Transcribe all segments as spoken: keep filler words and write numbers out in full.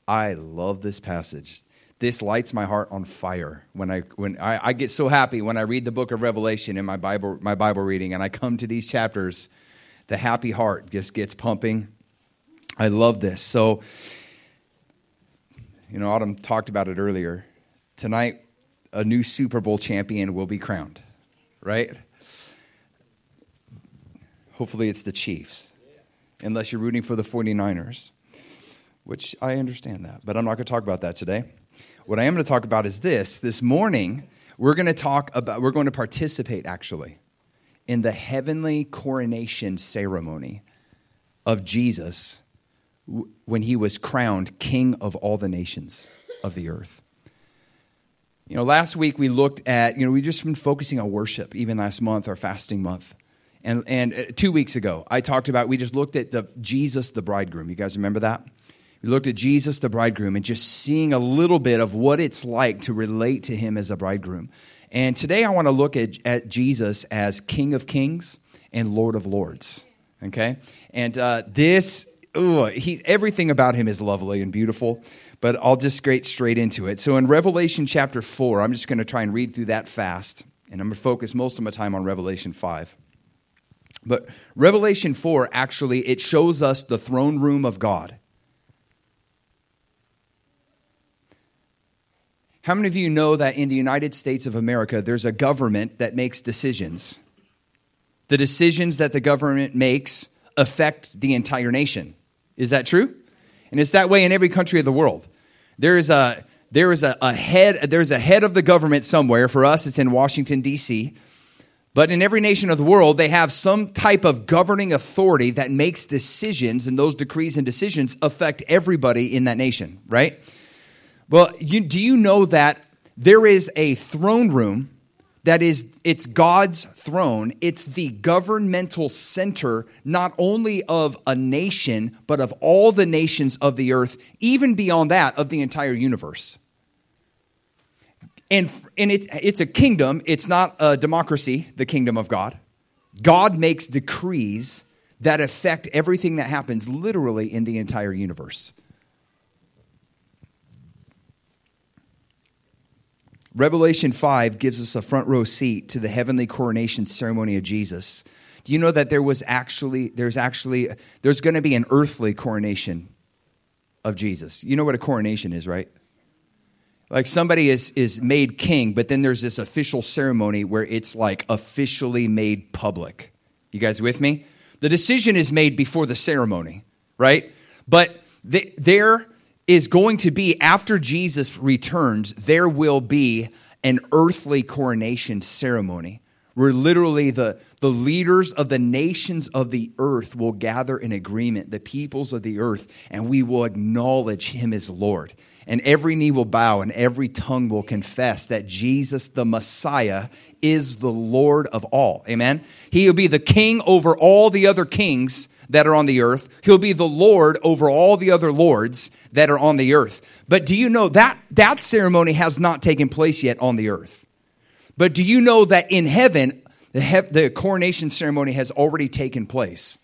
I love this passage. This lights my heart on fire when I when I, I get so happy when I read the book of Revelation in my Bible my Bible reading, and I come to these chapters. The happy heart just gets pumping. I love this. So, you know, Autumn talked about it earlier. Tonight, a new Super Bowl champion will be crowned, right? Hopefully it's the Chiefs, unless you're rooting for the forty-niners, which I understand that, but I'm not going to talk about that today. What I am going to talk about is this. This morning, we're going to talk about, we're going to participate, actually, in the heavenly coronation ceremony of Jesus when he was crowned King of all the nations of the earth. You know, last week we looked at, you know, we've just been focusing on worship, even last month, our fasting month. And and two weeks ago, I talked about, we just looked at the Jesus, the bridegroom. You guys remember that? We looked at Jesus, the bridegroom, and just seeing a little bit of what it's like to relate to him as a bridegroom. And today I want to look at, at Jesus as King of Kings and Lord of Lords. Okay? And uh, this, ooh, he, everything about him is lovely and beautiful, but I'll just get straight into it. So in Revelation chapter four, I'm just going to try and read through that fast, and I'm going to focus most of my time on Revelation five. But Revelation four, actually, it shows us the throne room of God. How many of you know that in the United States of America, there's a government that makes decisions? The decisions that the government makes affect the entire nation. Is that true? And it's that way in every country of the world. There is a there is a, a head there's a head of the government somewhere. For us, it's in Washington, D C But in every nation of the world, they have some type of governing authority that makes decisions, and those decrees and decisions affect everybody in that nation, right? Well, you, do you know that there is a throne room that is, it's God's throne. It's the governmental center, not only of a nation, but of all the nations of the earth, even beyond that, of the entire universe. And, and it's, it's a kingdom. It's not a democracy, the kingdom of God. God makes decrees that affect everything that happens literally in the entire universe. Revelation five gives us a front row seat to the heavenly coronation ceremony of Jesus. Do you know that there was actually, there's actually, there's going to be an earthly coronation of Jesus? You know what a coronation is, right? Like somebody is, is made king, but then there's this official ceremony where it's like officially made public. You guys with me? The decision is made before the ceremony, right? But they, there is going to be, after Jesus returns, there will be an earthly coronation ceremony where literally the, the leaders of the nations of the earth will gather in agreement, the peoples of the earth, and we will acknowledge him as Lord. And every knee will bow and every tongue will confess that Jesus, the Messiah, is the Lord of all. Amen? He will be the king over all the other kings that are on the earth. He'll be the Lord over all the other lords that are on the earth. But do you know that that ceremony has not taken place yet on the earth? But do you know that in heaven, the, he- the coronation ceremony has already taken place?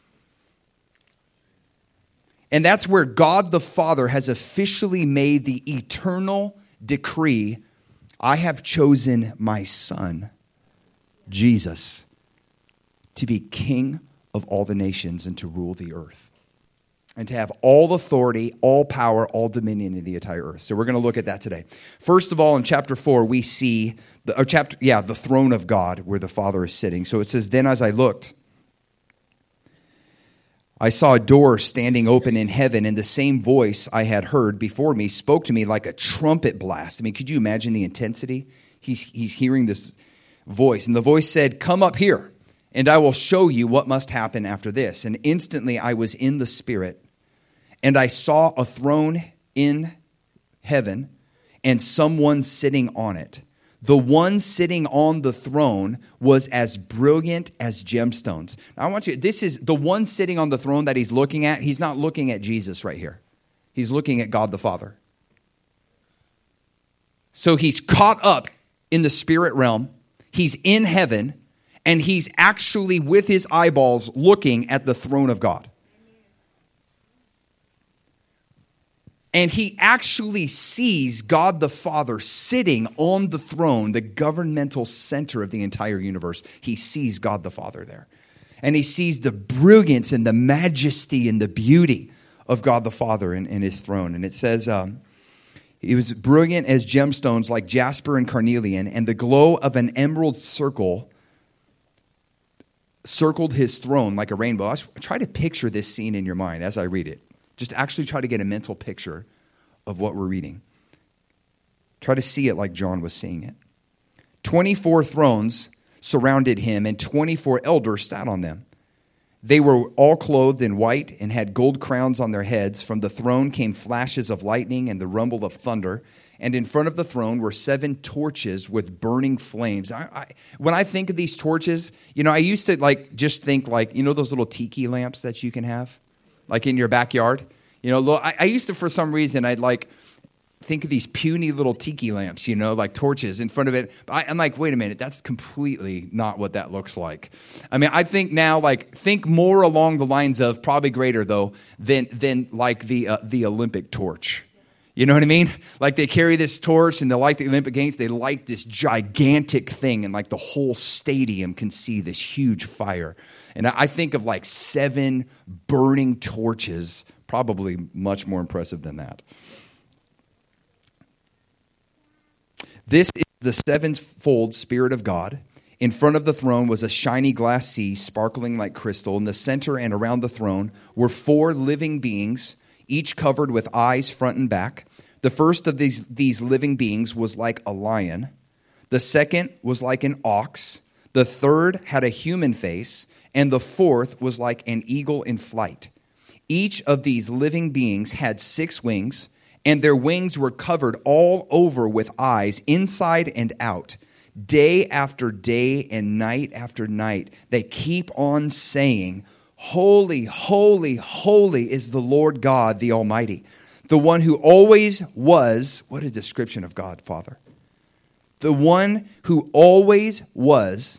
And that's where God the Father has officially made the eternal decree, I have chosen my Son, Jesus, to be King of all the nations and to rule the earth. And to have all authority, all power, all dominion in the entire earth. So we're going to look at that today. First of all, in chapter four, we see, the, or chapter, yeah, the throne of God where the Father is sitting. So it says, then as I looked, I saw a door standing open in heaven, and the same voice I had heard before me spoke to me like a trumpet blast. I mean, could you imagine the intensity? He's, he's hearing this voice. And the voice said, come up here, and I will show you what must happen after this. And instantly I was in the Spirit, and I saw a throne in heaven and someone sitting on it. The one sitting on the throne was as brilliant as gemstones. Now I want you, this is the one sitting on the throne that he's looking at. He's not looking at Jesus right here. He's looking at God the Father. So he's caught up in the spirit realm. He's in heaven, and he's actually with his eyeballs looking at the throne of God. And he actually sees God the Father sitting on the throne, the governmental center of the entire universe. He sees God the Father there. And he sees the brilliance and the majesty and the beauty of God the Father in, in his throne. And it says, um, he was brilliant as gemstones like jasper and carnelian, and the glow of an emerald circle circled his throne like a rainbow. I try to picture this scene in your mind as I read it. Just actually try to get a mental picture of what we're reading. Try to see it like John was seeing it. twenty-four thrones surrounded him, and twenty-four elders sat on them. They were all clothed in white and had gold crowns on their heads. From the throne came flashes of lightning and the rumble of thunder. And in front of the throne were seven torches with burning flames. I, I, when I think of these torches, you know, I used to like just think like, you know, those little tiki lamps that you can have? Like in your backyard, you know, I, I used to, for some reason, I'd like think of these puny little tiki lamps, you know, like torches in front of it. But I, I'm like, wait a minute, that's completely not what that looks like. I mean, I think now, like, think more along the lines of, probably greater though, than than like the uh, the Olympic torch. You know what I mean? Like they carry this torch and they light the Olympic Games. They light this gigantic thing and like the whole stadium can see this huge fire. And I think of like seven burning torches, probably much more impressive than that. This is the sevenfold Spirit of God. In front of the throne was a shiny glass sea sparkling like crystal. In the center and around the throne were four living beings, each covered with eyes front and back. The first of these, these living beings was like a lion. The second was like an ox. The third had a human face. And the fourth was like an eagle in flight. Each of these living beings had six wings, and their wings were covered all over with eyes, inside and out. Day after day and night after night, they keep on saying, "Holy, holy, holy is the Lord God, the Almighty, the one who always was." What a description of God, Father. The one who always was,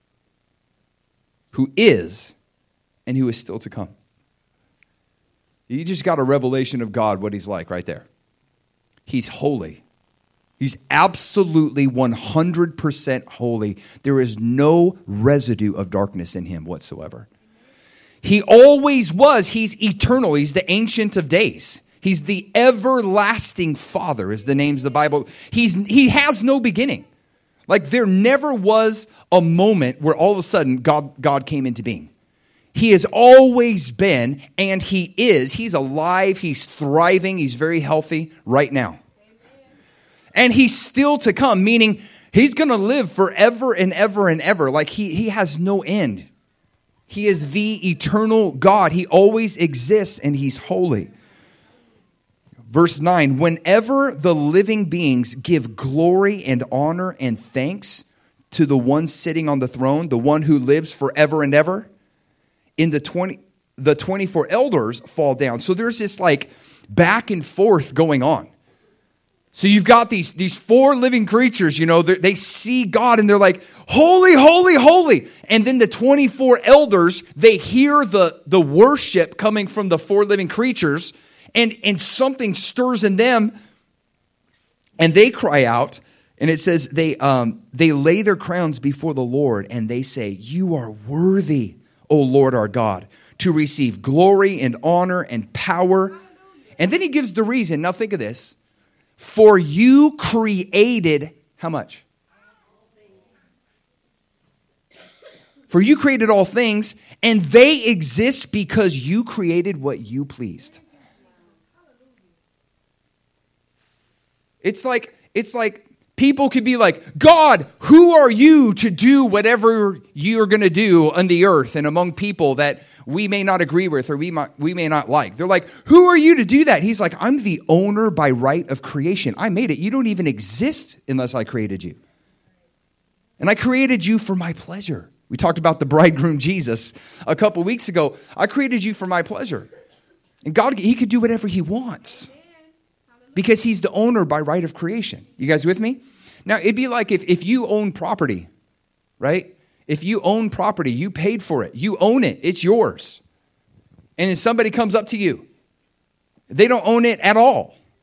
who is, and who is still to come. You just got a revelation of God, what he's like right there. He's holy. He's absolutely one hundred percent holy. There is no residue of darkness in him whatsoever. He always was. He's eternal. He's the Ancient of Days. He's the everlasting Father is the names of the Bible. He's, he has no beginning. Like there never was a moment where all of a sudden God, God came into being. He has always been, and he is. He's alive. He's thriving. He's very healthy right now. And he's still to come, meaning he's going to live forever and ever and ever. Like he, he has no end. He is the eternal God. He always exists, and he's holy. Verse nine, whenever the living beings give glory and honor and thanks to the one sitting on the throne, the one who lives forever and ever, in the twenty, the twenty-four elders fall down. So there's this like back and forth going on. So you've got these, these four living creatures, you know, they see God and they're like, holy, holy, holy. And then the twenty-four elders, they hear the, the worship coming from the four living creatures, and, and something stirs in them, and they cry out. And it says they um, they lay their crowns before the Lord, and they say, "You are worthy, O Lord our God, to receive glory and honor and power." And then he gives the reason. Now think of this. For you created, how much? For you created all things, and they exist because you created what you pleased. It's like, it's like people could be like, God, who are you to do whatever you're going to do on the earth and among people that we may not agree with or we might, we may not like? They're like, who are you to do that? He's like, I'm the owner by right of creation. I made it. You don't even exist unless I created you. And I created you for my pleasure. We talked about the bridegroom Jesus a couple weeks ago. I created you for my pleasure. And God, he could do whatever he wants. Because he's the owner by right of creation. You guys with me? Now, it'd be like if, if you own property, right? If you own property, you paid for it. You own it. It's yours. And then somebody comes up to you. They don't own it at all.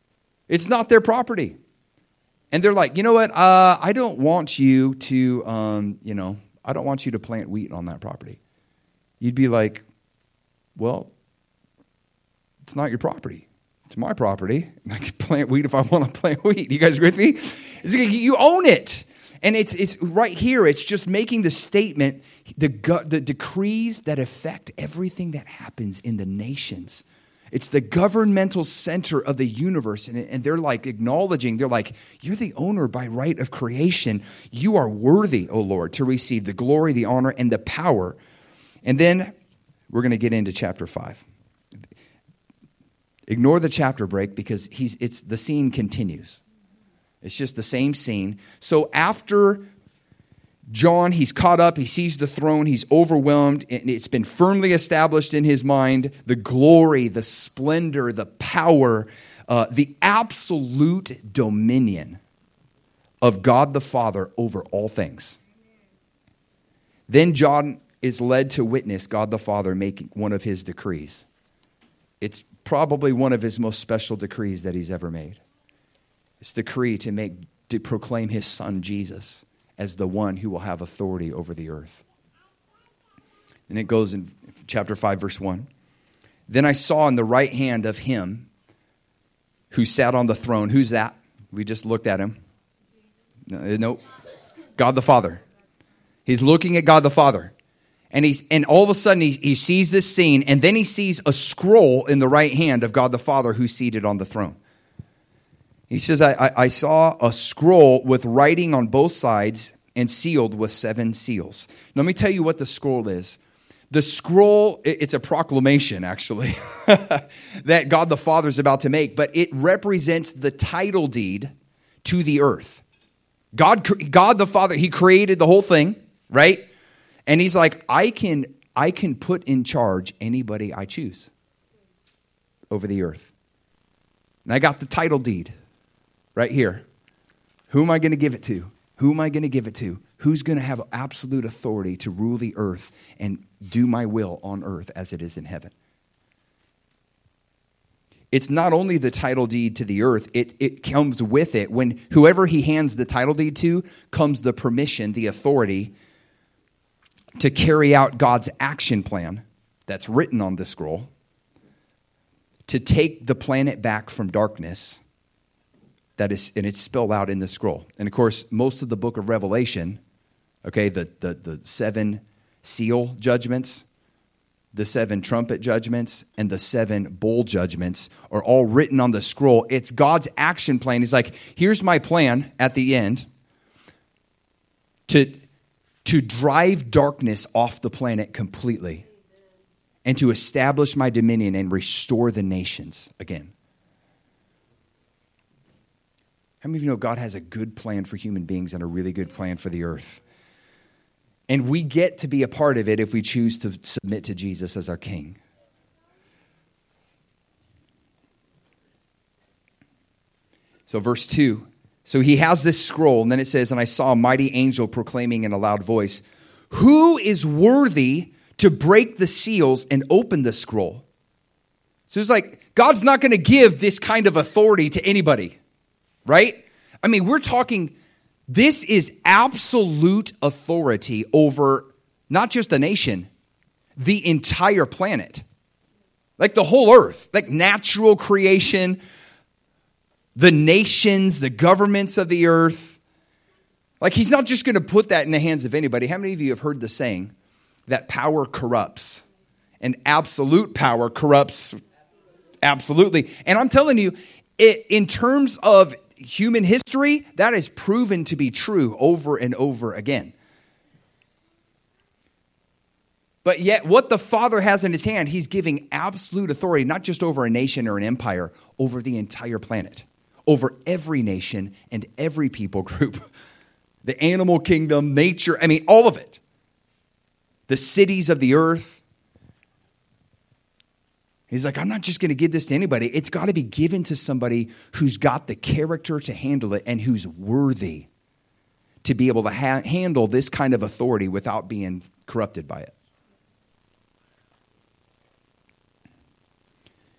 It's not their property. And they're like, you know what? Uh, I don't want you to, um, you know, I don't want you to plant wheat on that property. You'd be like, well, it's not your property. It's my property. I can plant wheat if I want to plant wheat. You guys with me? It's like, you own it. And it's it's right here. It's just making the statement, the, the decrees that affect everything that happens in the nations. It's the governmental center of the universe. And, and they're like acknowledging, they're like, you're the owner by right of creation. You are worthy, O Lord, to receive the glory, the honor, and the power. And then we're going to get into chapter five. Ignore the chapter break because he's it's the scene continues. It's just the same scene. So after John, he's caught up, he sees the throne, he's overwhelmed, and it's been firmly established in his mind, the glory, the splendor, the power, uh, the absolute dominion of God the Father over all things. Then John is led to witness God the Father making one of his decrees. It's probably one of his most special decrees that he's ever made. It's the decree to make to proclaim his son Jesus as the one who will have authority over the earth. And it goes in chapter five, verse one. Then I saw in the right hand of him who sat on the throne. Who's that? We just looked at him. No, nope. God the Father. He's looking at God the Father. And he's and all of a sudden he, he sees this scene, and then he sees a scroll in the right hand of God the Father who's seated on the throne. He says, I, I, I saw a scroll with writing on both sides and sealed with seven seals. Now, let me tell you what the scroll is. The scroll, it's a proclamation, actually, that God the Father is about to make, but it represents the title deed to the earth. God, God the Father, he created the whole thing, right? And he's like, I can, I can put in charge anybody I choose over the earth. And I got the title deed right here. Who am I going to give it to? Who am I going to give it to? Who's going to have absolute authority to rule the earth and do my will on earth as it is in heaven? It's not only the title deed to the earth, it, it comes with it. When whoever he hands the title deed to comes the permission, the authority to carry out God's action plan that's written on the scroll, to take the planet back from darkness. That is, and it's spelled out in the scroll. And of course, most of the book of Revelation, okay, the, the, the seven seal judgments, the seven trumpet judgments, and the seven bowl judgments are all written on the scroll. It's God's action plan. He's like, here's my plan at the end to, to drive darkness off the planet completely and to establish my dominion and restore the nations again. How many of you know God has a good plan for human beings and a really good plan for the earth? And we get to be a part of it if we choose to submit to Jesus as our King. So verse two. So he has this scroll, and then it says, and I saw a mighty angel proclaiming in a loud voice, who is worthy to break the seals and open the scroll? So it's like, God's not going to give this kind of authority to anybody. Right? I mean, we're talking, this is absolute authority over not just a nation, the entire planet. Like the whole earth, like natural creation, the nations, the governments of the earth. Like he's not just going to put that in the hands of anybody. How many of you have heard the saying that power corrupts and absolute power corrupts absolutely? And I'm telling you, it, in terms of human history, that is proven to be true over and over again. But yet, what the Father has in his hand, he's giving absolute authority, not just over a nation or an empire, over the entire planet, over every nation and every people group, the animal kingdom, nature, I mean, all of it. The cities of the earth. He's like, I'm not just going to give this to anybody. It's got to be given to somebody who's got the character to handle it and who's worthy to be able to ha- handle this kind of authority without being corrupted by it.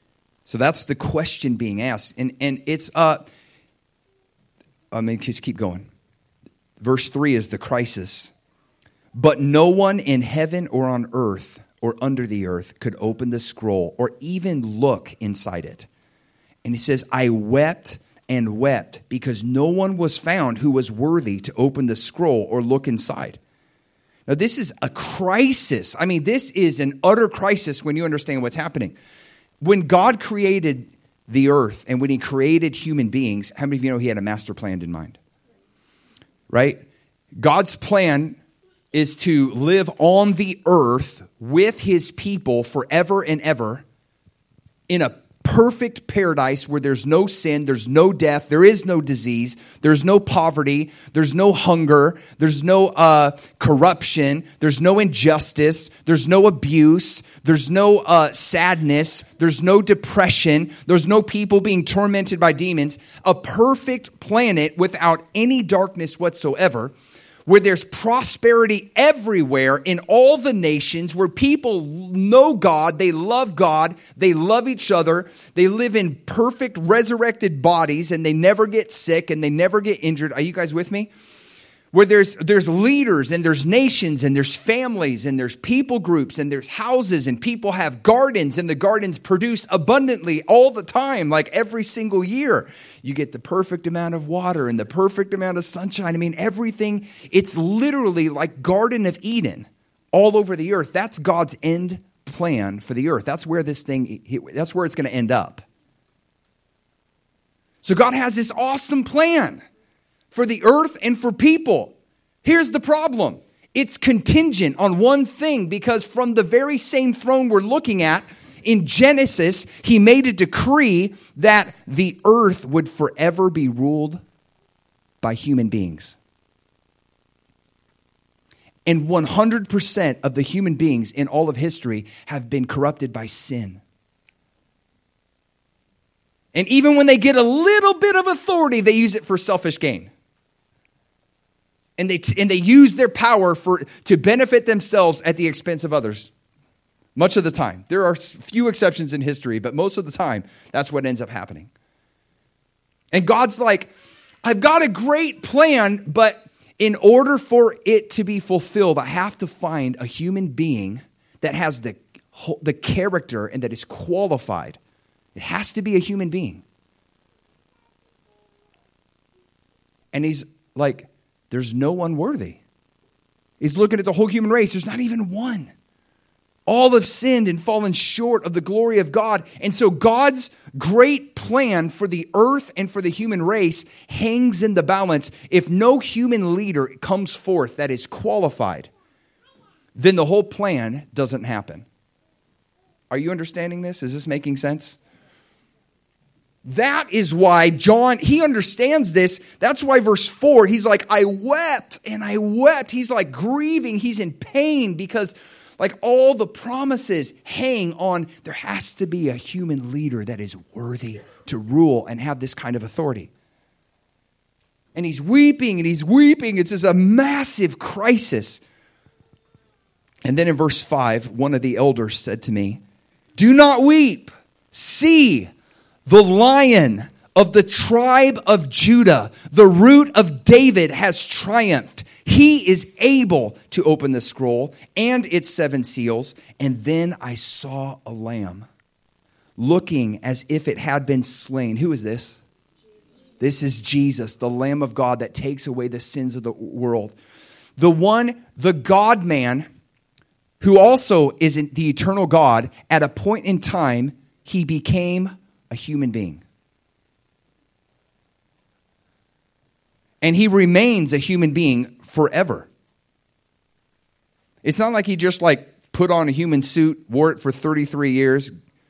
So that's the question being asked. And, and it's, uh, I mean, just keep going. Verse three is the crisis. But no one in heaven or on earth or under the earth could open the scroll or even look inside it. And he says, I wept and wept because no one was found who was worthy to open the scroll or look inside. Now, this is a crisis. I mean, this is an utter crisis when you understand what's happening. When God created the earth and when he created human beings, how many of you know he had a master plan in mind? Right? God's plan is to live on the earth with his people forever and ever in a perfect paradise where there's no sin, there's no death, there is no disease, there's no poverty, there's no hunger, there's no uh, corruption, there's no injustice, there's no abuse, there's no uh, sadness, there's no depression, there's no people being tormented by demons. A perfect planet without any darkness whatsoever, where there's prosperity everywhere in all the nations, where people know God, they love God, they love each other, they live in perfect resurrected bodies, and they never get sick and they never get injured. Are you guys with me? Where there's there's leaders and there's nations and there's families and there's people groups and there's houses and people have gardens and the gardens produce abundantly all the time, like every single year. You get the perfect amount of water and the perfect amount of sunshine. I mean, everything, it's literally like Garden of Eden all over the earth. That's God's end plan for the earth. That's where this thing, that's where it's going to end up. So God has this awesome plan for the earth and for people. Here's the problem. It's contingent on one thing, because from the very same throne we're looking at in Genesis, he made a decree that the earth would forever be ruled by human beings. And one hundred percent of the human beings in all of history have been corrupted by sin. And even when they get a little bit of authority, they use it for selfish gain. And they and they use their power for to benefit themselves at the expense of others. Much of the time. There are few exceptions in history, but most of the time, that's what ends up happening. And God's like, I've got a great plan, but in order for it to be fulfilled, I have to find a human being that has the, the character and that is qualified. It has to be a human being. And he's like, there's no one worthy. He's looking at the whole human race. There's not even one. All have sinned and fallen short of the glory of God. And so God's great plan for the earth and for the human race hangs in the balance. If no human leader comes forth that is qualified, then the whole plan doesn't happen. Are you understanding this? Is this making sense? That is why John, he understands this. That's why verse four, he's like, I wept and I wept. He's like grieving. He's in pain because like all the promises hang on, there has to be a human leader that is worthy to rule and have this kind of authority. And he's weeping and he's weeping. It's just a massive crisis. And then in verse five, one of the elders said to me, do not weep. See, the Lion of the tribe of Judah, the Root of David, has triumphed. He is able to open the scroll and its seven seals. And then I saw a lamb looking as if it had been slain. Who is this? This is Jesus, the Lamb of God that takes away the sins of the world. The one, the God-man, who also is the eternal God, at a point in time, he became a human being. And he remains a human being forever. It's not like he just like put on a human suit, wore it for thirty-three years,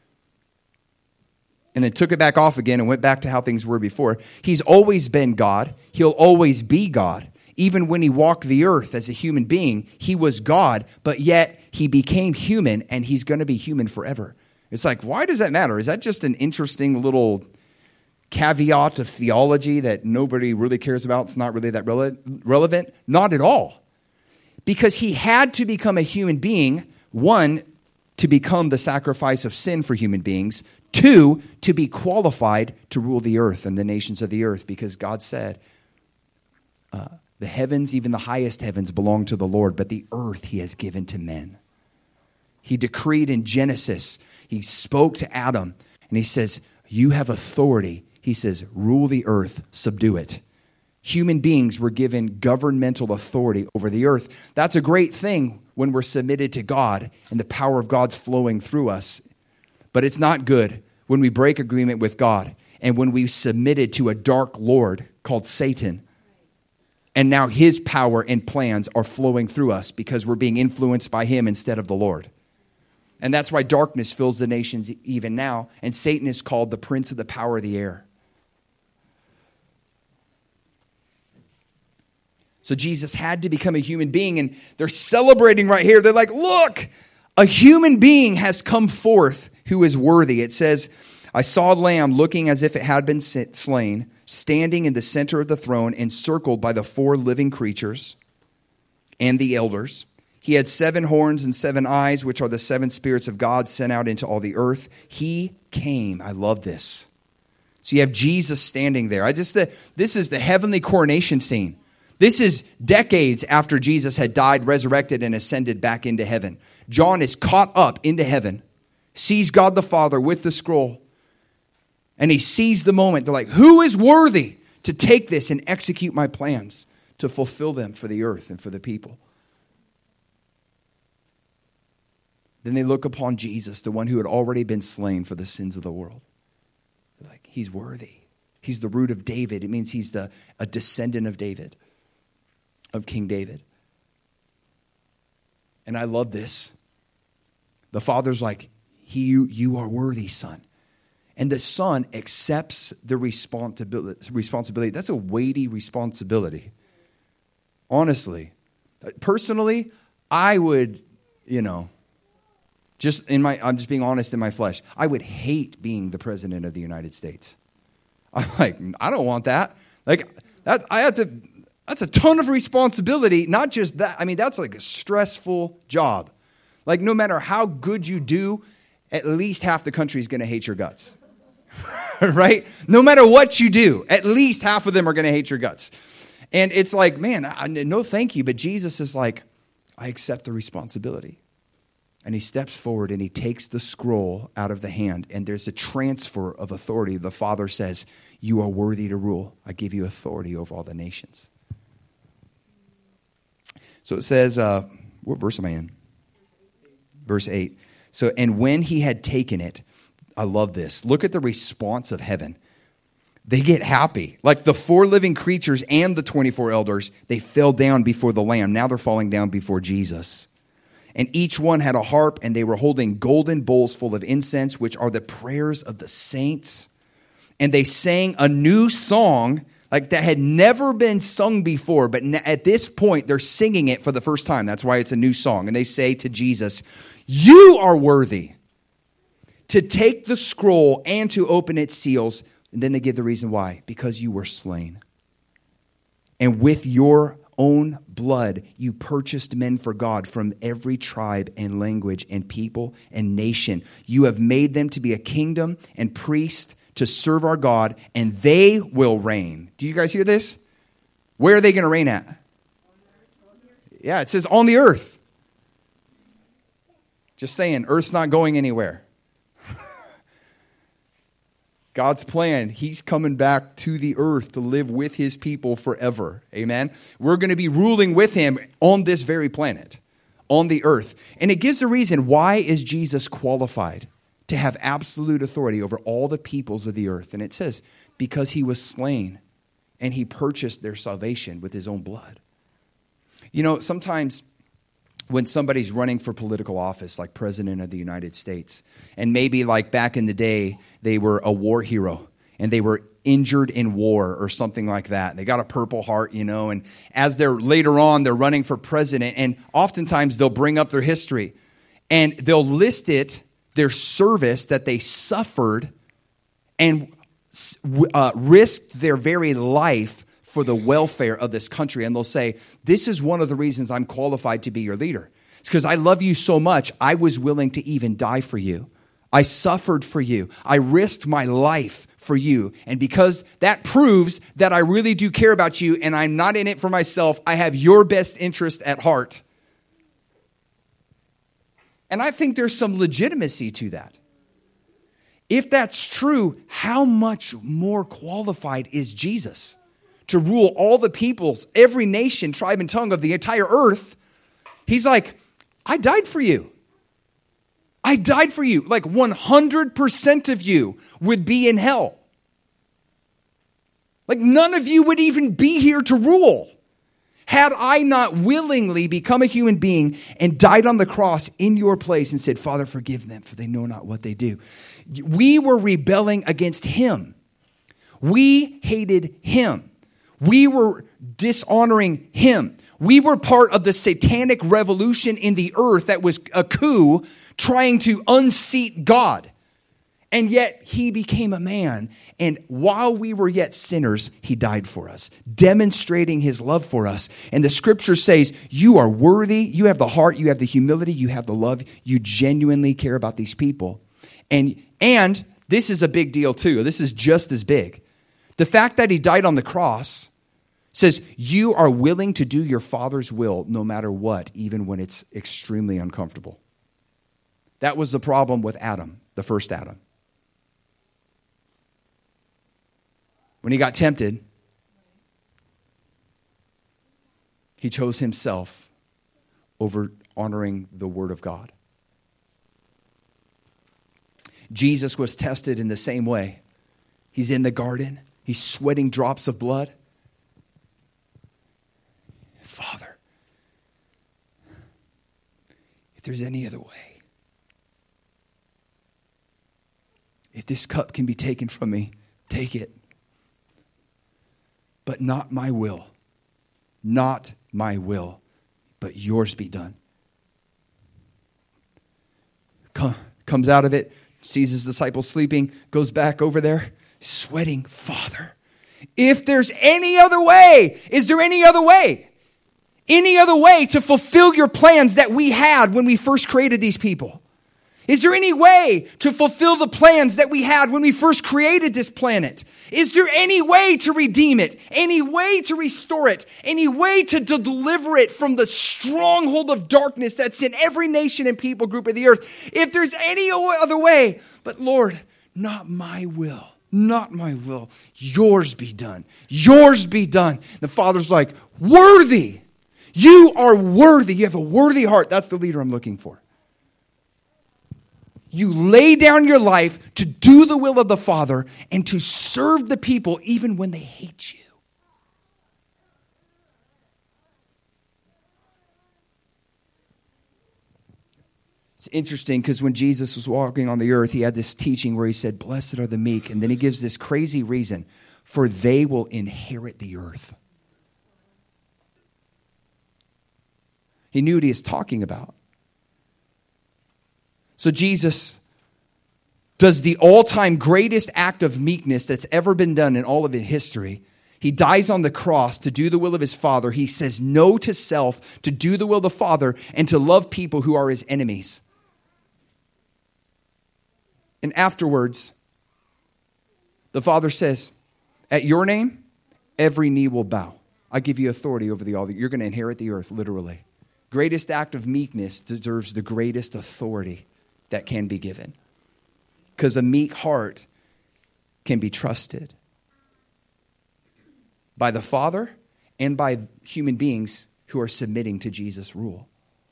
and then took it back off again and went back to how things were before. He's always been God. He'll always be God. Even when he walked the earth as a human being, he was God, but yet he became human, and he's going to be human forever. It's like, why does that matter? Is that just an interesting little caveat of theology that nobody really cares about? It's not really that rele- relevant? Not at all. Because he had to become a human being, one, to become the sacrifice of sin for human beings. Two, to be qualified to rule the earth and the nations of the earth, because God said, uh, the heavens, even the highest heavens, belong to the Lord, but the earth he has given to men. He decreed in Genesis, he spoke to Adam, and he says, you have authority. He says, rule the earth, subdue it. Human beings were given governmental authority over the earth. That's a great thing when we're submitted to God and the power of God's flowing through us. But it's not good when we break agreement with God and when we submitted to a dark lord called Satan. And now his power and plans are flowing through us because we're being influenced by him instead of the Lord. And that's why darkness fills the nations even now. And Satan is called the prince of the power of the air. So Jesus had to become a human being, and they're celebrating right here. They're like, look, a human being has come forth who is worthy. It says, I saw a lamb looking as if it had been slain, standing in the center of the throne, encircled by the four living creatures and the elders. He had seven horns and seven eyes, which are the seven spirits of God sent out into all the earth. He came. I love this. So you have Jesus standing there. I just the, this is the heavenly coronation scene. This is decades after Jesus had died, resurrected, and ascended back into heaven. John is caught up into heaven, sees God the Father with the scroll, and he sees the moment. They're like, who is worthy to take this and execute my plans to fulfill them for the earth and for the people? Then they look upon Jesus, the one who had already been slain for the sins of the world. They're like, he's worthy. He's the root of David. It means he's the a descendant of David. Of King David. And I love this. The Father's like, he, you, you are worthy, son. And the Son accepts the responsibility. responsibility. That's a weighty responsibility. Honestly. Personally, I would, you know, just in my, I'm just being honest in my flesh. I would hate being the president of the United States. I'm like, I don't want that. Like, that I had to... That's a ton of responsibility. Not just that. I mean, that's like a stressful job. Like, no matter how good you do, at least half the country is going to hate your guts. Right? No matter what you do, at least half of them are going to hate your guts. And it's like, man, I, no thank you. But Jesus is like, I accept the responsibility. And he steps forward and he takes the scroll out of the hand. And there's a transfer of authority. The Father says, you are worthy to rule. I give you authority over all the nations. So it says, uh, what verse am I in? Verse eight. So, and when he had taken it, I love this. Look at the response of heaven. They get happy. Like the four living creatures and the twenty-four elders, they fell down before the Lamb. Now they're falling down before Jesus. And each one had a harp, and they were holding golden bowls full of incense, which are the prayers of the saints. And they sang a new song, like that had never been sung before, but at this point, they're singing it for the first time. That's why it's a new song. And they say to Jesus, you are worthy to take the scroll and to open its seals. And then they give the reason why. Because you were slain. And with your own blood, you purchased men for God from every tribe and language and people and nation. You have made them to be a kingdom and priest to serve our God, and they will reign. Do you guys hear this? Where are they going to reign at? Yeah, it says on the earth. Just saying, earth's not going anywhere. God's plan, he's coming back to the earth to live with his people forever. Amen? We're going to be ruling with him on this very planet, on the earth. And it gives a reason, why is Jesus qualified to have absolute authority over all the peoples of the earth? And it says, because he was slain and he purchased their salvation with his own blood. You know, sometimes when somebody's running for political office, like president of the United States, and maybe like back in the day, they were a war hero and they were injured in war or something like that. They got a Purple Heart, you know, and as they're later on, they're running for president, and oftentimes they'll bring up their history and they'll list it, their service that they suffered and uh, risked their very life for the welfare of this country. And they'll say, this is one of the reasons I'm qualified to be your leader. It's because I love you so much, I was willing to even die for you. I suffered for you. I risked my life for you. And because that proves that I really do care about you and I'm not in it for myself, I have your best interest at heart. And I think there's some legitimacy to that. If that's true, how much more qualified is Jesus to rule all the peoples, every nation, tribe, and tongue of the entire earth? He's like, I died for you. I died for you. Like one hundred percent of you would be in hell. Like none of you would even be here to rule had I not willingly become a human being and died on the cross in your place and said, Father, forgive them, for they know not what they do. We were rebelling against him. We hated him. We were dishonoring him. We were part of the satanic revolution in the earth that was a coup trying to unseat God. And yet he became a man. And while we were yet sinners, he died for us, demonstrating his love for us. And the scripture says, you are worthy. You have the heart. You have the humility. You have the love. You genuinely care about these people. And, and this is a big deal too. This is just as big. The fact that he died on the cross says you are willing to do your Father's will no matter what, even when it's extremely uncomfortable. That was the problem with Adam, the first Adam. When he got tempted, he chose himself over honoring the word of God. Jesus was tested in the same way. He's in the garden. He's sweating drops of blood. Father, if there's any other way, if this cup can be taken from me, take it. But not my will. Not my will, but yours be done. Comes out of it, sees his disciples sleeping, goes back over there, sweating, Father, if there's any other way, is there any other way? Any other way to fulfill your plans that we had when we first created these people? Is there any way to fulfill the plans that we had when we first created this planet? Is there any way to redeem it? Any way to restore it? Any way to, to deliver it from the stronghold of darkness that's in every nation and people group of the earth? If there's any other way, but Lord, not my will, not my will, yours be done. Yours be done. The Father's like, worthy. You are worthy. You have a worthy heart. That's the leader I'm looking for. You lay down your life to do the will of the Father and to serve the people even when they hate you. It's interesting because when Jesus was walking on the earth, he had this teaching where he said, blessed are the meek. And then he gives this crazy reason, for they will inherit the earth. He knew what he was talking about. So Jesus does the all-time greatest act of meekness that's ever been done in all of history. He dies on the cross to do the will of his Father. He says no to self, to do the will of the Father, and to love people who are his enemies. And afterwards, the Father says, at your name, every knee will bow. I give you authority over the all. You're going to inherit the earth, literally. Greatest act of meekness deserves the greatest authority that can be given. Because a meek heart can be trusted by the Father and by human beings who are submitting to Jesus' rule.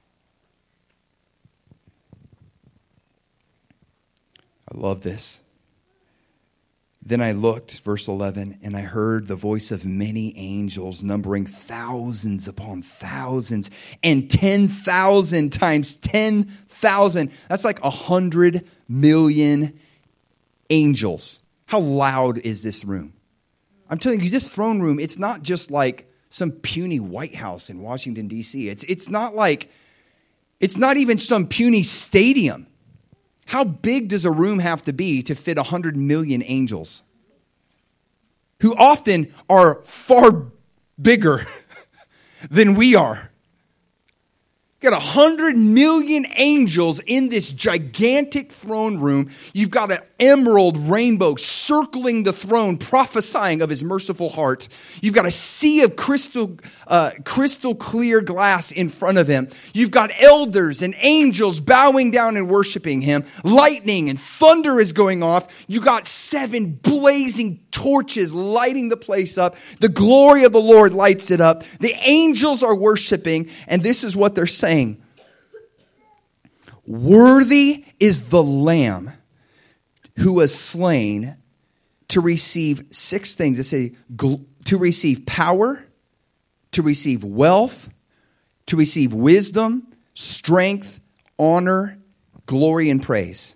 I love this. Then I looked, verse eleven, and I heard the voice of many angels, numbering thousands upon thousands, and ten thousand times ten thousand. That's like a hundred million angels. How loud is this room? I'm telling you, this throne room, it's not just like some puny White House in Washington, D C. It's, it's not like, it's not even some puny stadium. How big does a room have to be to fit one hundred million angels? Who often are far bigger than we are. You've got a hundred million angels in this gigantic throne room. You've got an emerald rainbow circling the throne, prophesying of his merciful heart. You've got a sea of crystal, uh, crystal clear glass in front of him. You've got elders and angels bowing down and worshiping him. Lightning and thunder is going off. You got seven blazing torches lighting the place up. The glory of the Lord lights it up. The angels are worshiping, and this is what they're saying. Worthy is the Lamb who was slain to receive six things. They say to receive power, to receive wealth, to receive wisdom, strength, honor, glory, and praise.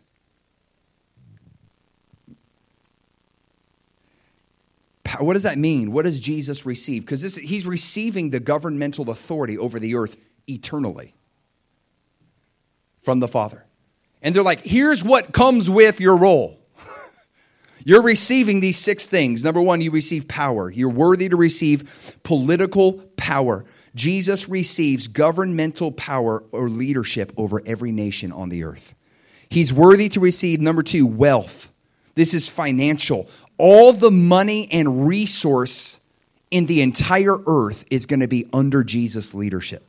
What does that mean? What does Jesus receive? Because he's receiving the governmental authority over the earth eternally from the Father. And they're like, here's what comes with your role. You're receiving these six things. Number one, you receive power. You're worthy to receive political power. Jesus receives governmental power or leadership over every nation on the earth. He's worthy to receive, number two, wealth. This is financial. All the money and resource in the entire earth is going to be under Jesus' leadership.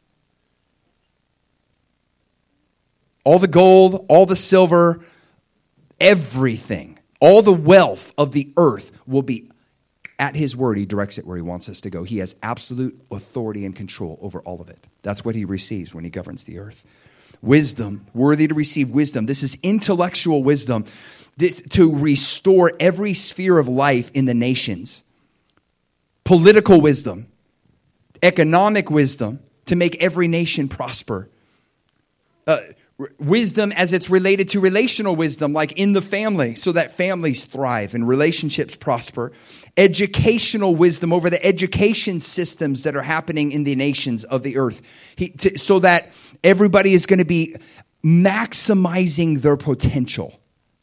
All the gold, all the silver, everything, all the wealth of the earth will be at his word. He directs it where he wants us to go. He has absolute authority and control over all of it. That's what he receives when he governs the earth. Wisdom, worthy to receive wisdom. This is intellectual wisdom. This, to restore every sphere of life in the nations. Political wisdom. Economic wisdom. To make every nation prosper. Uh, wisdom as it's related to relational wisdom, like in the family, so that families thrive and relationships prosper. Educational wisdom over the education systems that are happening in the nations of the earth. He, to, so that everybody is going to be maximizing their potential.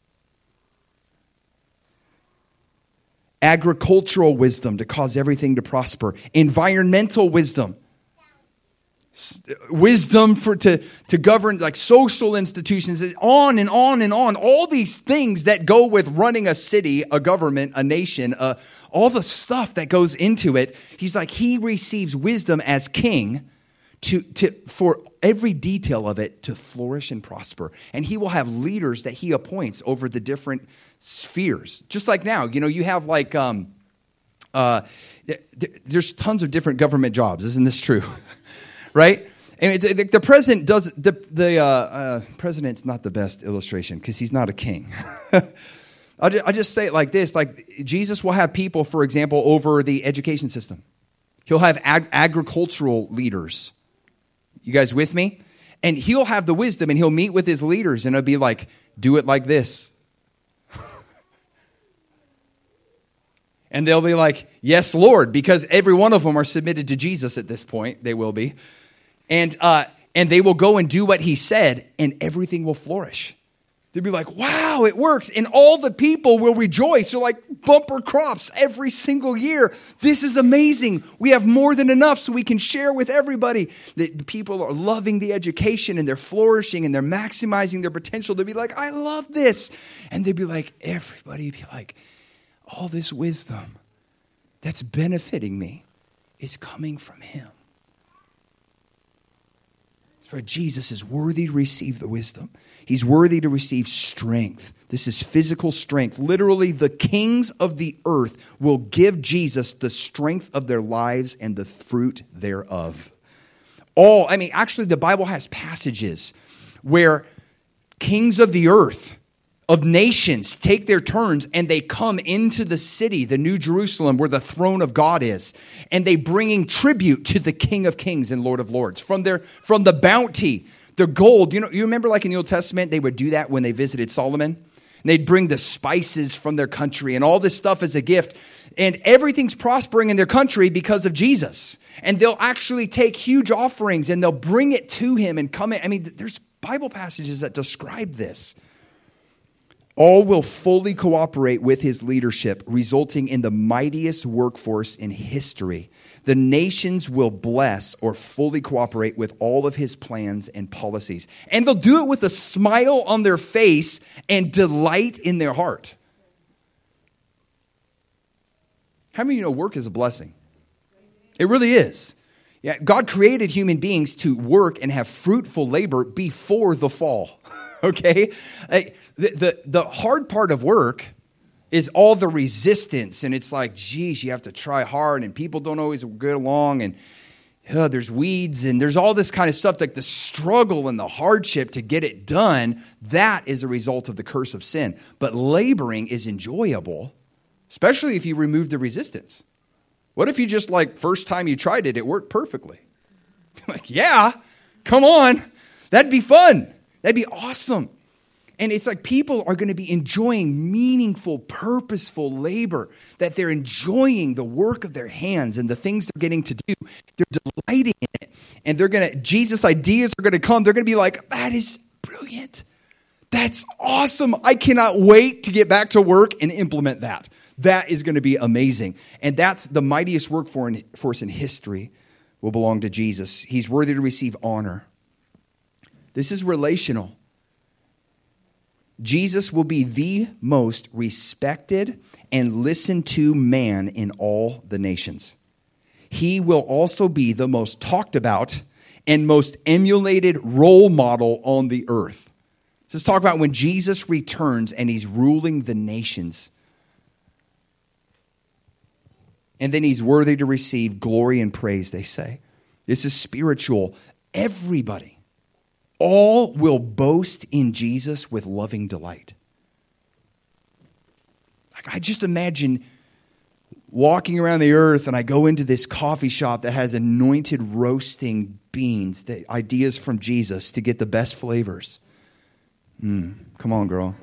Agricultural wisdom to cause everything to prosper. Environmental wisdom. Wisdom for to, to govern like social institutions. On and on and on. All these things that go with running a city, a government, a nation. Uh, all the stuff that goes into it. He's like, he receives wisdom as king to, to for every detail of it to flourish and prosper. And he will have leaders that he appoints over the different spheres. Just like now, you know, you have like, um, uh, th- there's tons of different government jobs. Isn't this true? Right? And the, the president does, the, the uh, uh, president's not the best illustration because he's not a king. I'll, just, I'll just say it like this, like Jesus will have people, for example, over the education system. He'll have ag- agricultural leaders. You guys with me? And he'll have the wisdom and he'll meet with his leaders and it'll be like, do it like this. And they'll be like, yes, Lord, because every one of them are submitted to Jesus at this point. They will be. And uh, and they will go and do what he said, and everything will flourish. They'll be like, wow, it works. And all the people will rejoice. They're like bumper crops every single year. This is amazing. We have more than enough so we can share with everybody. The people are loving the education, and they're flourishing, and they're maximizing their potential. They'll be like, I love this. And they'd be like, everybody be like, all this wisdom that's benefiting me is coming from him. That's why Jesus is worthy to receive the wisdom. He's worthy to receive strength. This is physical strength. Literally, the kings of the earth will give Jesus the strength of their lives and the fruit thereof. All, I mean, actually, the Bible has passages where kings of the earth, of nations, take their turns and they come into the city, the New Jerusalem, where the throne of God is, and they bringing tribute to the King of Kings and Lord of Lords from their from the bounty, the gold. You know, you remember, like in the Old Testament, they would do that when they visited Solomon, and they'd bring the spices from their country and all this stuff as a gift, and everything's prospering in their country because of Jesus. And they'll actually take huge offerings and they'll bring it to him and come in. I mean, there's Bible passages that describe this. All will fully cooperate with his leadership, resulting in the mightiest workforce in history. The nations will bless or fully cooperate with all of his plans and policies. And they'll do it with a smile on their face and delight in their heart. How many of you know work is a blessing? It really is. Yeah, God created human beings to work and have fruitful labor before the fall. Okay? The, the, the hard part of work is all the resistance. And it's like, geez, you have to try hard and people don't always get along. And uh, there's weeds and there's all this kind of stuff, like the struggle and the hardship to get it done. That is a result of the curse of sin. But laboring is enjoyable, especially if you remove the resistance. What if you just like first time you tried it, it worked perfectly? Like, yeah, come on. That'd be fun. That'd be awesome. And it's like people are going to be enjoying meaningful, purposeful labor, that they're enjoying the work of their hands and the things they're getting to do. They're delighting in it. And they're going to, Jesus' ideas are going to come. They're going to be like, that is brilliant. That's awesome. I cannot wait to get back to work and implement that. That is going to be amazing. And that's the mightiest workforce in history will belong to Jesus. He's worthy to receive honor. This is relational. Jesus will be the most respected and listened to man in all the nations. He will also be the most talked about and most emulated role model on the earth. So let's talk about when Jesus returns and he's ruling the nations. And then he's worthy to receive glory and praise, they say. This is spiritual. Everybody. All will boast in Jesus with loving delight. Like I just imagine walking around the earth and I go into this coffee shop that has anointed roasting beans, the ideas from Jesus to get the best flavors. Mm, come on, girl.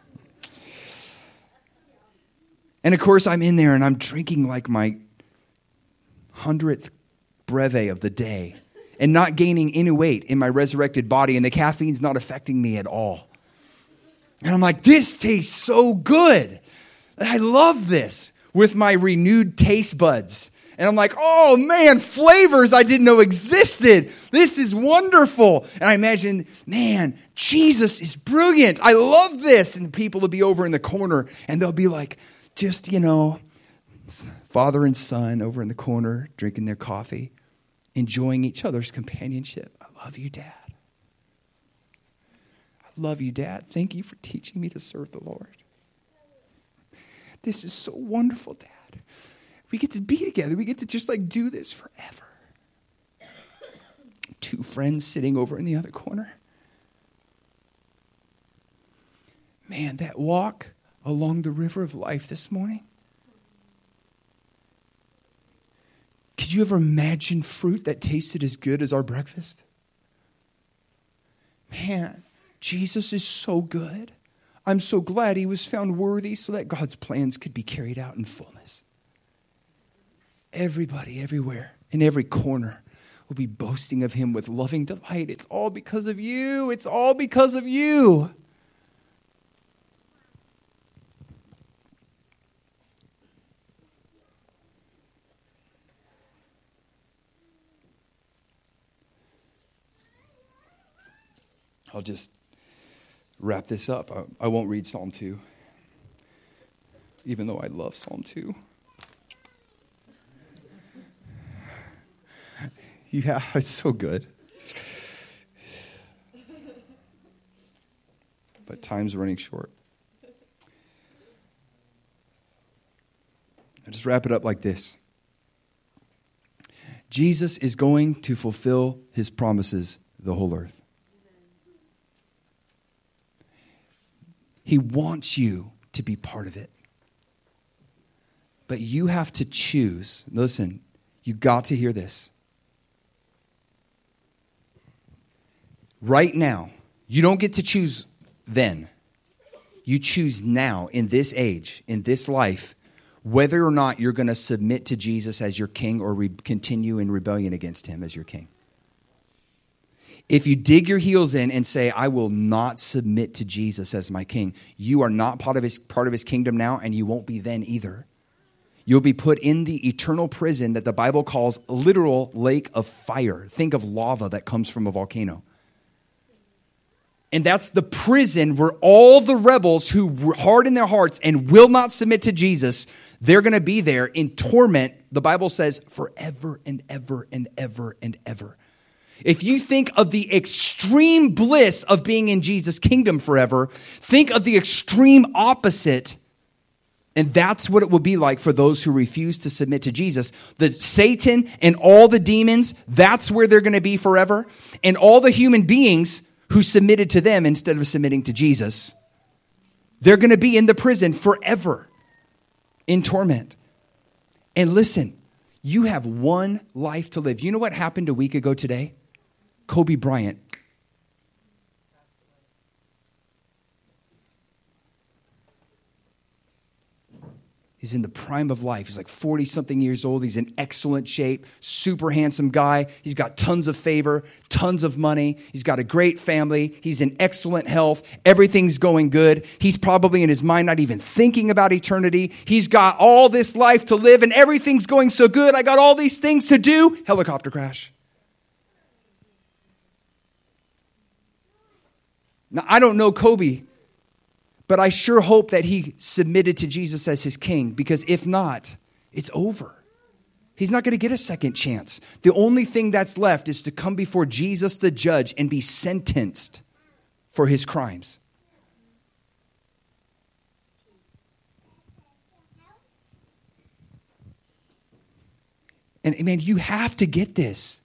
And of course I'm in there and I'm drinking like my hundredth brevet of the day. And not gaining any weight in my resurrected body. And the caffeine's not affecting me at all. And I'm like, this tastes so good. I love this with my renewed taste buds. And I'm like, oh man, flavors I didn't know existed. This is wonderful. And I imagine, man, Jesus is brilliant. I love this. And people will be over in the corner and they'll be like, just, you know, father and son over in the corner drinking their coffee. Enjoying each other's companionship. I love you, Dad. I love you, Dad. Thank you for teaching me to serve the Lord. This is so wonderful, Dad. We get to be together. We get to just like do this forever. Two friends sitting over in the other corner. Man, that walk along the river of life this morning. Could you ever imagine fruit that tasted as good as our breakfast? Man, Jesus is so good. I'm so glad he was found worthy so that God's plans could be carried out in fullness. Everybody, everywhere, in every corner will be boasting of him with loving delight. It's all because of you. It's all because of you. I'll just wrap this up. I, I won't read Psalm two, even though I love Psalm two. Yeah, it's so good. But time's running short. I'll just wrap it up like this. Jesus is going to fulfill his promises the whole earth. He wants you to be part of it. But you have to choose. Listen, you got to hear this. Right now, you don't get to choose then. You choose now, in this age, in this life, whether or not you're going to submit to Jesus as your king or re- continue in rebellion against him as your king. If you dig your heels in and say, I will not submit to Jesus as my king, you are not part of his, part of his kingdom now, and you won't be then either. You'll be put in the eternal prison that the Bible calls literal lake of fire. Think of lava that comes from a volcano. And that's the prison where all the rebels who harden their hearts and will not submit to Jesus, they're going to be there in torment, the Bible says, forever and ever and ever and ever. If you think of the extreme bliss of being in Jesus' kingdom forever, think of the extreme opposite. And that's what it will be like for those who refuse to submit to Jesus. The Satan and all the demons, that's where they're going to be forever. And all the human beings who submitted to them instead of submitting to Jesus, they're going to be in the prison forever in torment. And listen, you have one life to live. You know what happened a week ago today? Kobe Bryant. He's in the prime of life. He's like forty-something years old. He's in excellent shape, super handsome guy. He's got tons of favor, tons of money. He's got a great family. He's in excellent health. Everything's going good. He's probably in his mind not even thinking about eternity. He's got all this life to live, and everything's going so good. I got all these things to do. Helicopter crash. Now, I don't know Kobe, but I sure hope that he submitted to Jesus as his king, because if not, it's over. He's not going to get a second chance. The only thing that's left is to come before Jesus the judge and be sentenced for his crimes. And man, you have to get this.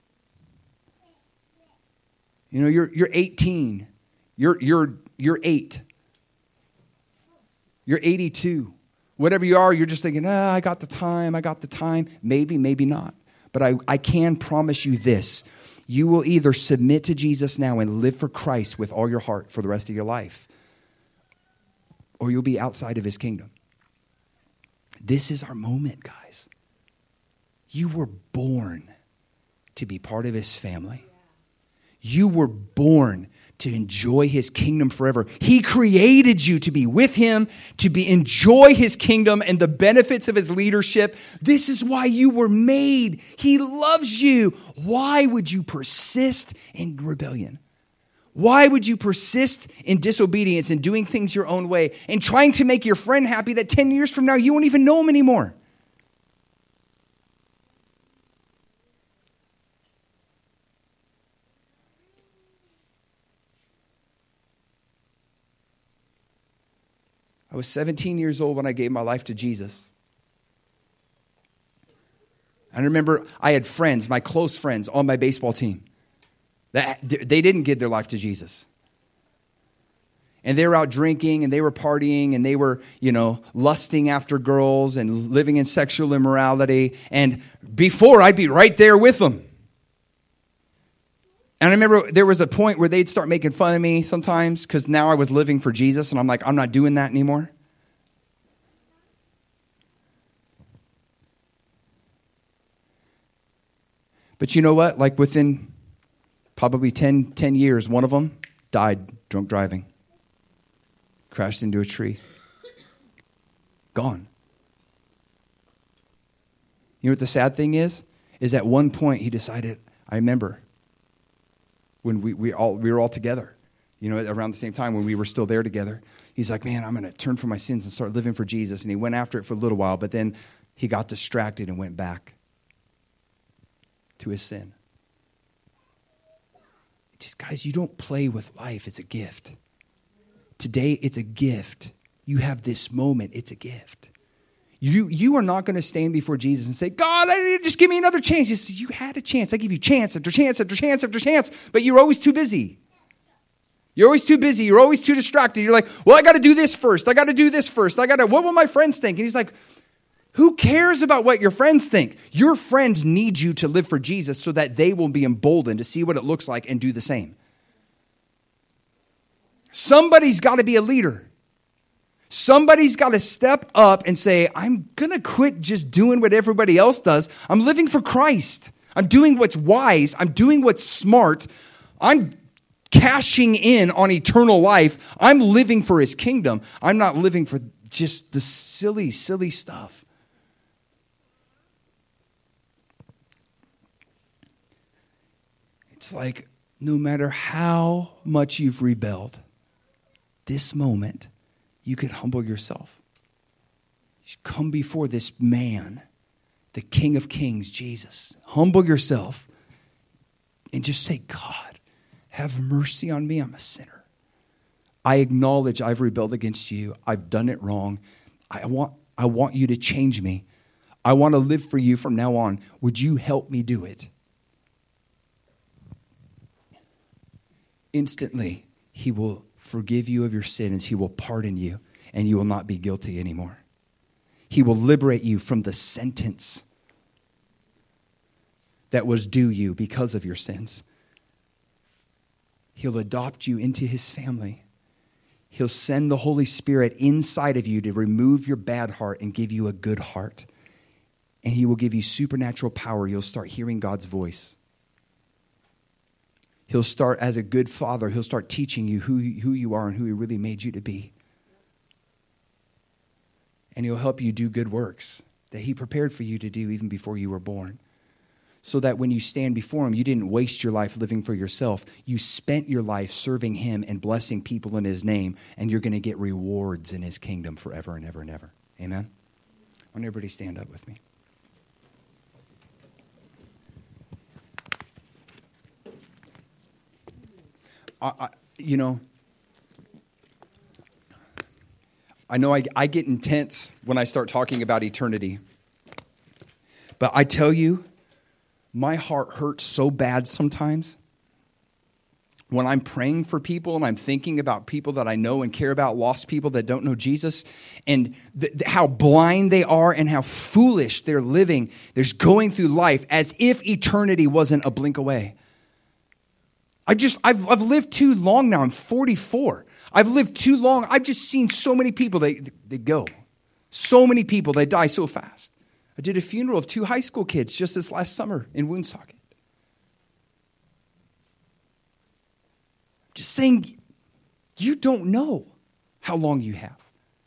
You know, you're you're eighteen. You're you're you're eight. You're eighty-two. Whatever you are, you're just thinking, ah, I got the time, I got the time. Maybe, maybe not. But I, I can promise you this. You will either submit to Jesus now and live for Christ with all your heart for the rest of your life, or you'll be outside of his kingdom. This is our moment, guys. You were born to be part of his family. You were born to enjoy his kingdom forever. He created you to be with him, to be enjoy his kingdom and the benefits of his leadership. This is why you were made. He loves you. Why would you persist in rebellion? Why would you persist in disobedience and doing things your own way and trying to make your friend happy that ten years from now you won't even know him anymore? I was seventeen years old when I gave my life to Jesus. I remember I had friends, my close friends on my baseball team, that they didn't give their life to Jesus. And they were out drinking and they were partying and they were, you know, lusting after girls and living in sexual immorality. And before, I'd be right there with them. And I remember there was a point where they'd start making fun of me sometimes because now I was living for Jesus. And I'm like, I'm not doing that anymore. But you know what? Like within probably ten, ten years, one of them died drunk driving. Crashed into a tree. Gone. You know what the sad thing is? Is at one point he decided, I remember when we, we all we were all together, you know, around the same time when we were still there together. He's like, man, I'm going to turn from my sins and start living for Jesus. And he went after it for a little while, but then he got distracted and went back to his sin. Just, guys, you don't play with life. It's a gift. Today, it's a gift. You have this moment. It's a gift. You, you are not going to stand before Jesus and say, God, I, just give me another chance. He says, you had a chance. I give you chance after chance after chance after chance, but you're always too busy. You're always too busy. You're always too distracted. You're like, well, I got to do this first. I got to do this first. I got to, what will my friends think? And he's like, who cares about what your friends think? Your friends need you to live for Jesus so that they will be emboldened to see what it looks like and do the same. Somebody's got to be a leader. Somebody's got to step up and say, I'm going to quit just doing what everybody else does. I'm living for Christ. I'm doing what's wise. I'm doing what's smart. I'm cashing in on eternal life. I'm living for his kingdom. I'm not living for just the silly, silly stuff. It's like no matter how much you've rebelled, this moment, you can humble yourself. You should come before this man, the King of Kings, Jesus. Humble yourself and just say, God, have mercy on me. I'm a sinner. I acknowledge I've rebelled against you. I've done it wrong. I want, I want you to change me. I want to live for you from now on. Would you help me do it? Instantly, he will forgive you of your sins. He will pardon you, and you will not be guilty anymore. He will liberate you from the sentence that was due you because of your sins. He'll adopt you into his family. He'll send the Holy Spirit inside of you to remove your bad heart and give you a good heart. And he will give you supernatural power. You'll start hearing God's voice. He'll start, as a good father, he'll start teaching you who, who you are and who he really made you to be. And he'll help you do good works that he prepared for you to do even before you were born. So that when you stand before him, you didn't waste your life living for yourself. You spent your life serving him and blessing people in his name, and you're going to get rewards in his kingdom forever and ever and ever. Amen? I want everybody to stand up with me. I, I, you know, I know I, I get intense when I start talking about eternity. But I tell you, my heart hurts so bad sometimes when I'm praying for people and I'm thinking about people that I know and care about, lost people that don't know Jesus, and th- th- how blind they are and how foolish they're living. They're just going through life as if eternity wasn't a blink away. I just, I've, I've lived too long now. I'm forty-four. I've lived too long. I've just seen so many people, they, they go. So many people, they die so fast. I did a funeral of two high school kids just this last summer in Woonsocket. Just saying, you don't know how long you have.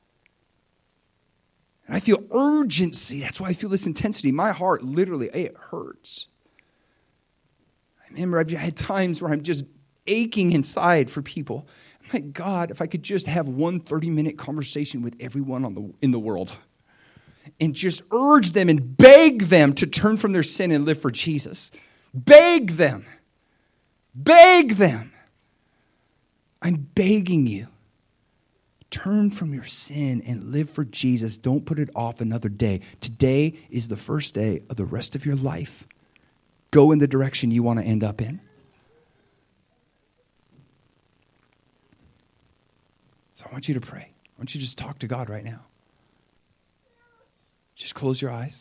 And I feel urgency. That's why I feel this intensity. My heart, literally, it hurts. I remember I've had times where I'm just aching inside for people. I'm like, God, if I could just have one thirty-minute conversation with everyone on the in the world and just urge them and beg them to turn from their sin and live for Jesus. Beg them. Beg them. I'm begging you. Turn from your sin and live for Jesus. Don't put it off another day. Today is the first day of the rest of your life. Go in the direction you want to end up in. So I want you to pray. I want you to just talk to God right now. Just close your eyes.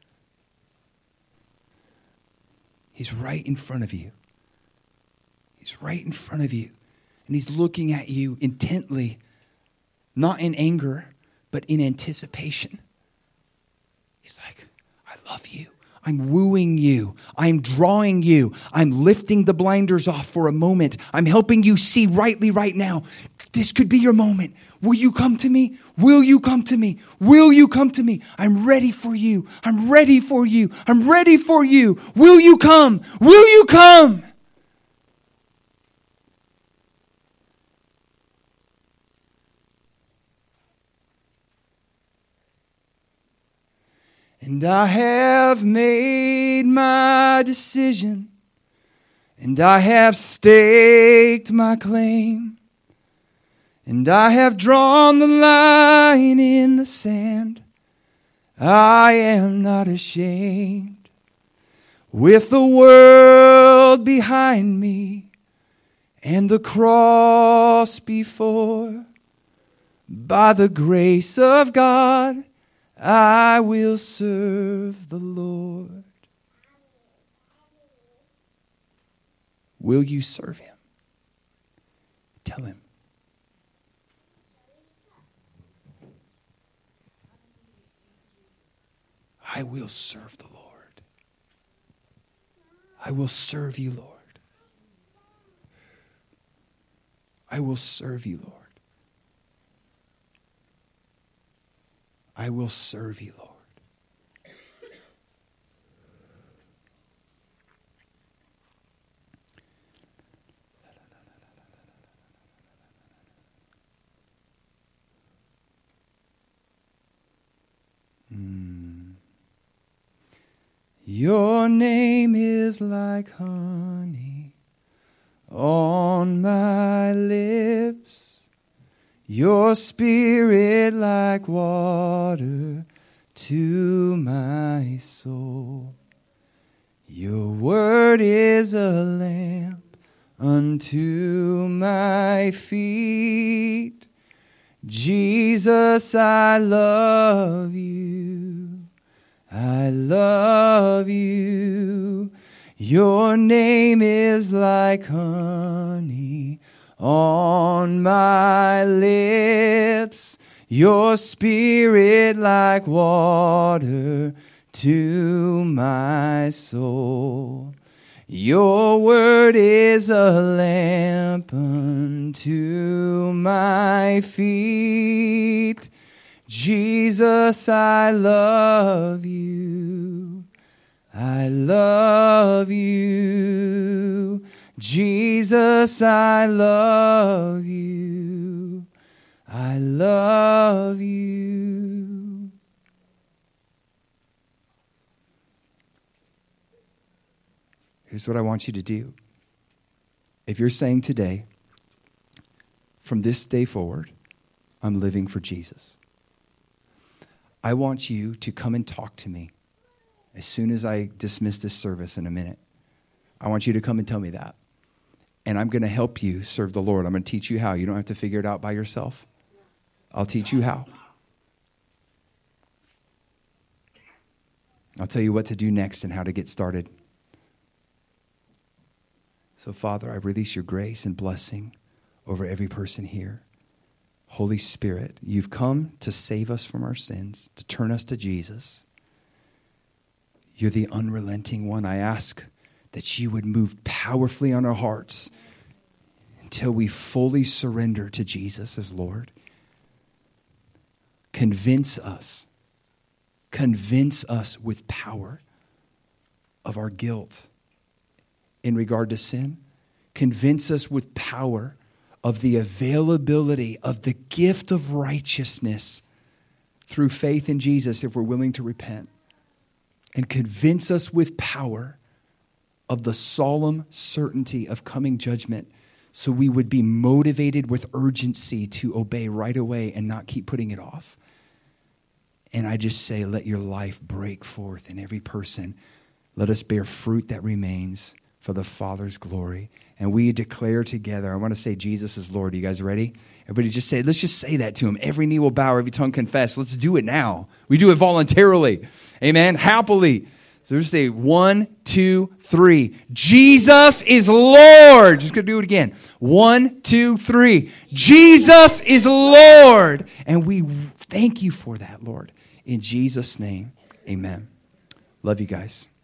He's right in front of you. He's right in front of you. And he's looking at you intently, not in anger, but in anticipation. He's like, I love you. I'm wooing you. I'm drawing you. I'm lifting the blinders off for a moment. I'm helping you see rightly right now. This could be your moment. Will you come to me? Will you come to me? Will you come to me? I'm ready for you. I'm ready for you. I'm ready for you. Will you come? Will you come? And I have made my decision, and I have staked my claim, and I have drawn the line in the sand. I am not ashamed. With the world behind me and the cross before, by the grace of God, I will serve the Lord. Will you serve him? Tell him. I will serve the Lord. I will serve you, Lord. I will serve you, Lord. I will serve you, Lord. Mm. Your name is like honey on my lips, your spirit like water to my soul. Your word is a lamp unto my feet. Jesus, I love you. I love you. Your name is like honey on my lips, your spirit like water to my soul. Your word is a lamp unto my feet. Jesus, I love you. I love you. Jesus, I love you. I love you. Here's what I want you to do. If you're saying today, from this day forward, I'm living for Jesus, I want you to come and talk to me as soon as I dismiss this service in a minute. I want you to come and tell me that. And I'm going to help you serve the Lord. I'm going to teach you how. You don't have to figure it out by yourself. I'll teach you how. I'll tell you what to do next and how to get started. So, Father, I release your grace and blessing over every person here. Holy Spirit, you've come to save us from our sins, to turn us to Jesus. You're the unrelenting one. I ask that you would move powerfully on our hearts until we fully surrender to Jesus as Lord. Convince us, convince us with power of our guilt in regard to sin. Convince us with power of the availability of the gift of righteousness through faith in Jesus if we're willing to repent. And convince us with power of the solemn certainty of coming judgment, so we would be motivated with urgency to obey right away and not keep putting it off. And I just say, let your life break forth in every person. Let us bear fruit that remains for the Father's glory. And we declare together, I want to say Jesus is Lord. Are you guys ready? Everybody just say, let's just say that to him. Every knee will bow, every tongue confess. Let's do it now. We do it voluntarily. Amen. Happily. So just say one, two, three. Jesus is Lord. Just going to do it again. One, two, three. Jesus is Lord. And we thank you for that, Lord. In Jesus' name, amen. Love you guys.